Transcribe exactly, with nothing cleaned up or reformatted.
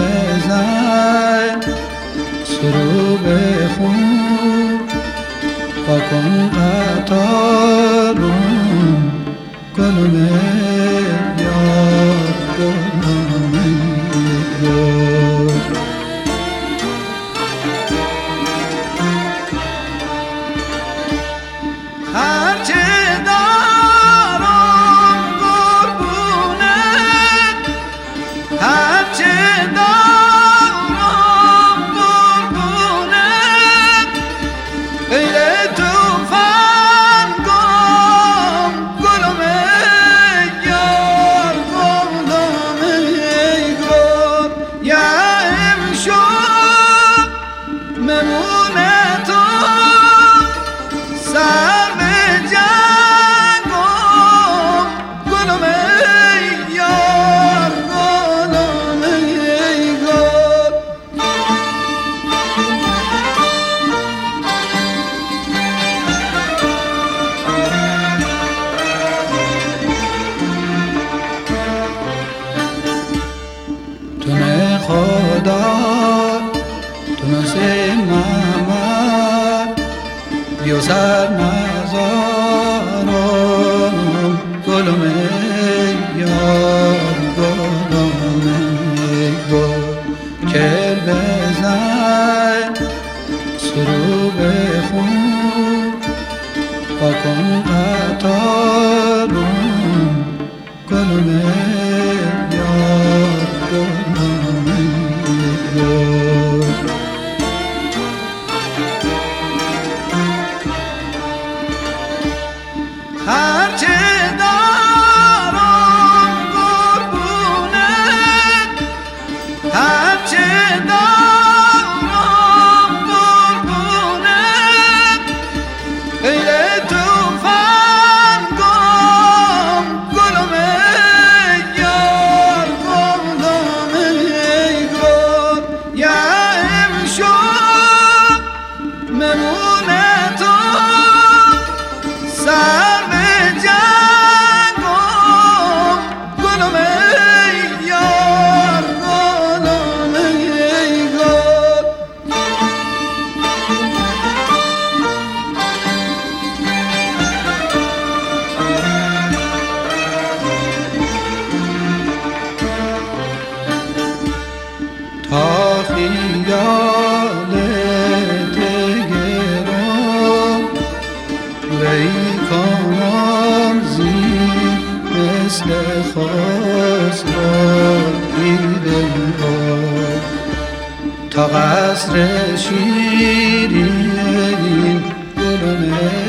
بزن سرو بخون و کن قطارون گلم یار گلم یار هرچه دارم قربونت هرچه دارم قربونت غیر توفان گم گلم یار گلم یار یا امشب ممونه تو سر خدا تو نسه محمد بیو سر مزارم گلم یار گلم یار کل بزن سرو بخون و کن قطارون گلم یار گلم هرچه دارم قربونت هرچه دارم قربونت غیر توفان گم گلم یار گلم یار یا امشب ممونه تو سر تا خیالت گرم وی کنم زیر مثل خسروی دلها تا قصر شیرین گلم